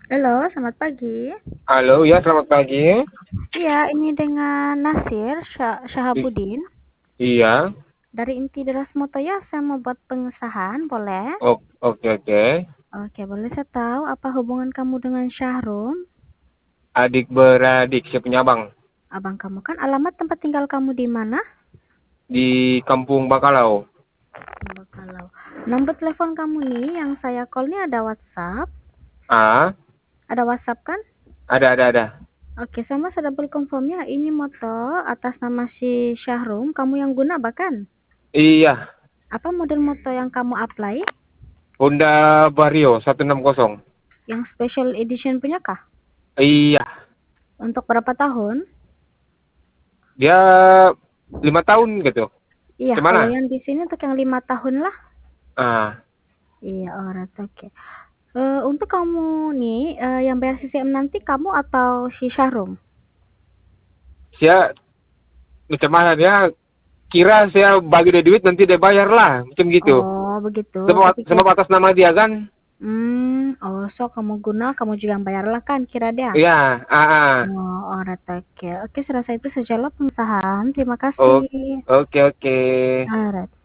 Halo, selamat pagi. Halo, ya selamat pagi. Iya, ini dengan Nasir I- Syahabuddin iya, dari Inti Deras Motoya. Saya mau buat pengesahan, boleh? oke oke. Oke, boleh saya tahu apa hubungan kamu dengan Syahrum? Adik beradik, saya punya abang Abang kamu kan alamat tempat tinggal kamu di mana? di Kampung Bakalau. Kalau nomor telepon kamu nih yang saya call nih ada WhatsApp. Ah, Ada WhatsApp kan? ada. Oke, sama sudah beli konfirmnya. Ini moto atas nama si Syahrum, kamu yang guna bahkan. Iya, Apa model moto yang kamu apply? Honda Vario 160. Yang special edition punya kah? Iya, Untuk berapa tahun? dia 5 tahun gitu. Iya, kalau Gimana? yang di sini untuk yang 5 tahun lah. Ah, Iya, alright, oke. Untuk kamu nih, yang bayar CCM nanti kamu atau si Syahrum? saya macam mana dia kira saya bagi dia duit nanti dia bayar lah, macam gitu. Oh, begitu. Sebab atas nama dia kan? So kamu guna, kamu juga yang bayar lah kan, kira dia. Iya, Oh, alright, oke. Oke, serasa itu sajalah pengesahan. Terima Oh, kasih. oke oke. Alright.